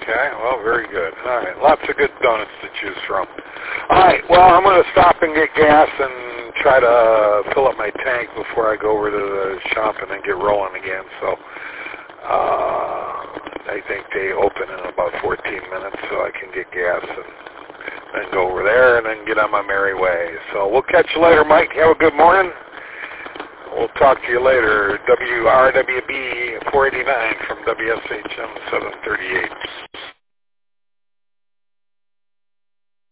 Okay, well, very good. All right, lots of good donuts to choose from. All right, well, I'm going to stop and get gas and try to fill up my tank before I go over to the shop and then get rolling again. So I think they open in about 14 minutes, so I can get gas and then go over there and then get on my merry way. So we'll catch you later, Mike. Have a good morning. We'll talk to you later. WRWB 489 from WSHM 738.